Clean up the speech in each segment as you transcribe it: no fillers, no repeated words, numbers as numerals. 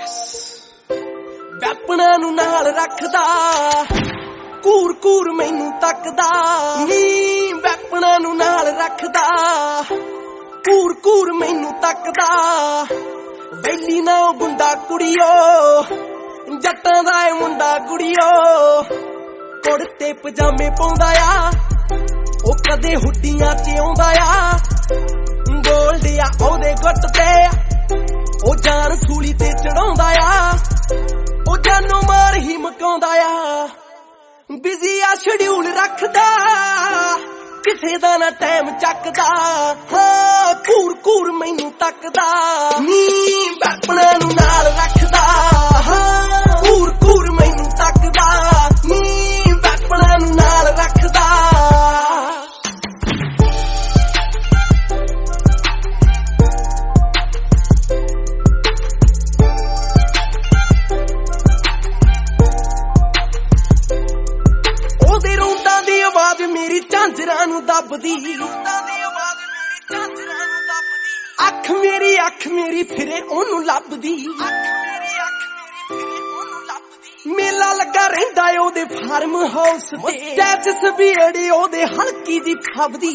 ਵੈਪਣਾਂ ਨੂੰ ਨਾਲ ਰੱਖਦਾ ਕੂਰ ਕੂਰ ਮੈਨੂੰ ਤੱਕਦਾ ਨੀ ਵੈਪਣਾਂ ਨੂੰ ਨਾਲ ਰੱਖਦਾ ਕੂਰ ਕੂਰ ਮੈਨੂੰ ਤੱਕਦਾ ਵੈਲੀ ਨਾ ਗੁੰਡਾ ਕੁੜੀਓ ਜੱਟਾਂ ਦਾ ਏ ਮੁੰਡਾ ਕੁੜੀਓ ਕੁੜਤੇ ਪਜਾਮੇ ਪਾਉਂਦਾ ਆ ਉਹ ਕਦੇ ਹੁੱਡੀਆਂ ਚ ਆਉਂਦਾ ਆ ਗੋਲਡ ਆ ਉਹਦੇ ਗੁੱਟ ਤੇ ਉਹ ਜਾਨ ਸੂਲੀ ਤੇ ਚੜਾਉਂਦਾ ਆ ਉਹ ਜਾਨੋਂ ਮਾਰ ਹੀ ਮਕਾਉਂਦਾ ਆ ਬਿਜ਼ੀ ਆ ਸ਼ਡਿਊਲ ਰੱਖਦਾ ਕਿਸੇ ਦਾ ਨਾ ਟਾਈਮ ਚੱਕਦਾ ਹਾਂ ਕੂਰ ਕੂਰ ਮੈਨੂੰ ਤੱਕਦਾ ਨੀ ਵੈਪਣਾਂ ਨੂੰ ਨਾਲ ਰੱਖਦਾ ਹਾਂ ਕੂਰ ਕੂਰ ਮੈਨੂੰ ਤੱਕਦਾ ਨੀ ਵੈਪਣਾਂ ਨੂੰ ਨਾਲ ਰੱਖਦਾ ਉਹਦੇ ਰੋਂਦਾਂ ਦੀ ਆਵਾਜ਼ ਮੇਰੀ ਝਾਂਜਰਾਂ ਨੂੰ ਦੱਬਦੀ ਅੱਖ ਮੇਰੀ ਫਿਰੇ ਉਹਨੂੰ ਲੱਭਦੀ ਮੇਲਾ ਲੱਗਾ ਰਹਿੰਦਾ ਉਹਦੇ ਫਾਰਮ ਹਾਊਸ ਤੇ ਟੈਚ ਸਬੀੜੀ ਉਹਦੇ ਹਲਕੀ ਦੀ ਫੱਬਦੀ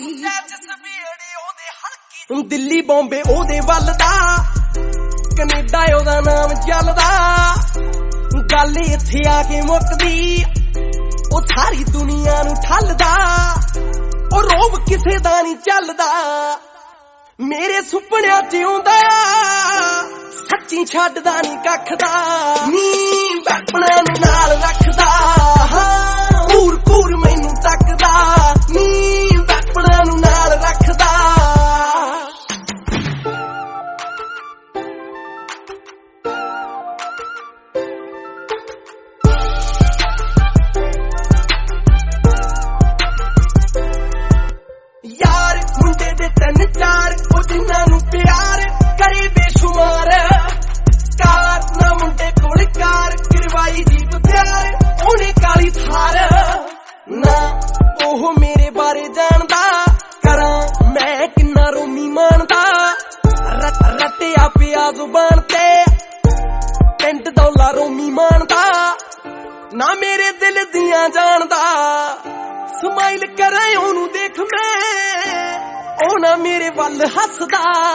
ਦਿੱਲੀ ਬੰਬੇ ਉਹਦੇ ਵੱਲ ਦਾ ਕੈਨੇਡਾ ਉਹਦਾ ਨਾਮ ਚੱਲਦਾ ਗੱਲ ਇੱਥੇ ਆ ਕੇ ਮੁੱਕਦੀ ਉਹ ਸਾਰੀ ਦੁਨੀਆ ਨੂੰ ਠੱਲਦਾ ਉਹ ਰੋਬ ਕਿਸੇ ਦਾ ਨਹੀਂ ਚੱਲਦਾ ਮੇਰੇ ਸੁਪਨਿਆਂ ਚ ਆਉਂਦਾ ਸੱਚੀ ਛੱਡਦਾ ਨਹੀਂ ਕੱਖ ਦਾ ਨੀ ਵੈਪਣਾਂ ਨੂੰ ਨਾਲ ਰੱਖਦਾ ਹਾਂ ਕੂਰ ਕੂਰ ਮੈਨੂੰ ਤੱਕਦਾ ਨੀ ਵੈਪਣਾਂ ਨੂੰ ਨਾਲ ਰੱਖਦਾ ਯਾਰ ਮੁੰਡੇ ਦੇ ਤਿੰਨ ਚਾਰ ਉਹ ਜਿਨ੍ਹਾਂ ਨੂੰ ਪਿਆਰ ਕਰੇ ਬੇਸ਼ੁਮਾਰ ਕਾਰ ਨਾ ਮੁੰਡੇ ਕੋਲ ਕਾਰ ਕਰਵਾਈ ਜੀਪ ਤਿਆਰ ਉਹਨੇ ਕਾਲੀ ਥਾਰ ਨਾ ਉਹ ਮੇਰੇ ਬਾਰੇ ਜਾਣਦਾ ਕਰਾਂ ਮੈਂ ਕਿੰਨਾ ਰੋਮੀ ਮਾਣਦਾ ਰੱਟਿਆ ਪਿਆ ਜ਼ੁਬਾਨ ਤੇ ਪਿੰਡ ਦੌਲਾ ਰੋਮੀ ਮਾਣਦਾ ਨਾ ਮੇਰੇ ਦਿਲ ਦੀਆਂ ਜਾਣਦਾ ਸਮਾਈਲ ਕਰਾਂ ਉਹਨੂੰ ਦੇਖ ਮੈਂ ਉਹ ਨਾ ਮੇਰੇ ਵੱਲ ਹੱਸਦਾ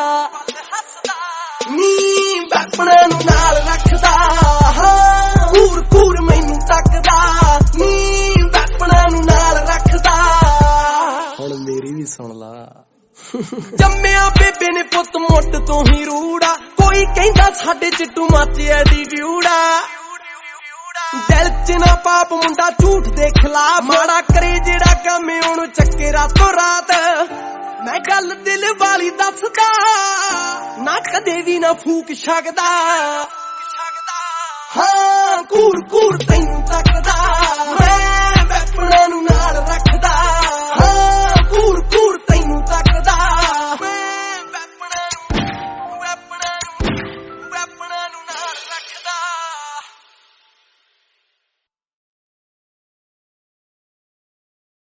ਨੀ ਵੈਪਣਾਂ ਨੂੰ ਨਾਲ ਰੱਖਦਾ ਹਾਂ ਕੂਰ ਕੂਰ ਮੈਨੂੰ ਤੱਕਦਾ ਨੀ ਵੈਪਣਾਂ ਨੂੰ ਨਾਲ ਰੱਖਦਾ ਹੁਣ ਮੇਰੀ ਵੀ ਸੁਣ ਲਾ ਜੰਮਿਆ ਬੇਬੇ ਨੇ ਪੁੱਤ ਮੁੱਢ ਤੋਂ ਹੀ ਰੂੜਾ ਕੋਈ ਕਹਿੰਦਾ ਸਾਡੇ ਚ ਟੂ ਮੱਚ ਐਟੀਟਿਊਡਾ ਦਿਲ ਚ ਨਾ ਪਾਪ ਮੁੰਡਾ ਝੂਠ ਦੇ ਖਿਲਾਫ ਮਾੜਾ ਕਰੇ ਜਿਹੜਾ ਕੰਮ ਉਹਨੂੰ ਚੱਕੇ ਰਾਤੋਂ ਰਾਤ ਮੈਂ ਗੱਲ ਦਿਲ ਵਾਲੀ ਦੱਸਦਾ ਨਾ ਕਦੇ ਵੀ ਨਾ ਫੂਕ ਸਕਦਾ ਹਾਂ ਕੂਰ ਕੂਰ ਤੈਨੂੰ ਤੱਕਦਾ ਮੈਂ ਵੈਪਣਾਂ ਨੂੰ